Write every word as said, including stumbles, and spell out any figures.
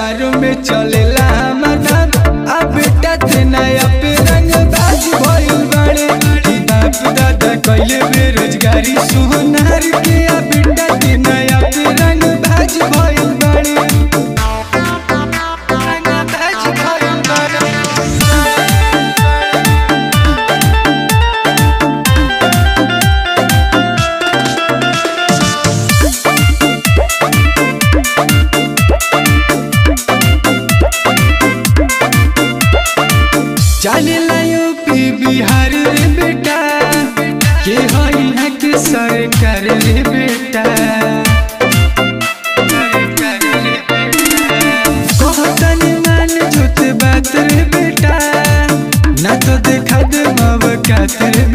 जवारों में चलेला हमर नाम। आ बेटा ते नया पे रंग बाज भइल बाड़े, बाप दादा कइले बेरोजगारी सोनार के। आ बेटा ते नया पे रंग बाज भइल बाड़े, रंग बाज भइल बाड़े। चलेला यूपी बिहार रे बेटा, के हई है के सरकार रे बेटा। कहतन मान झूठ बात रे बेटा, ना तो देखा दे मवकात रे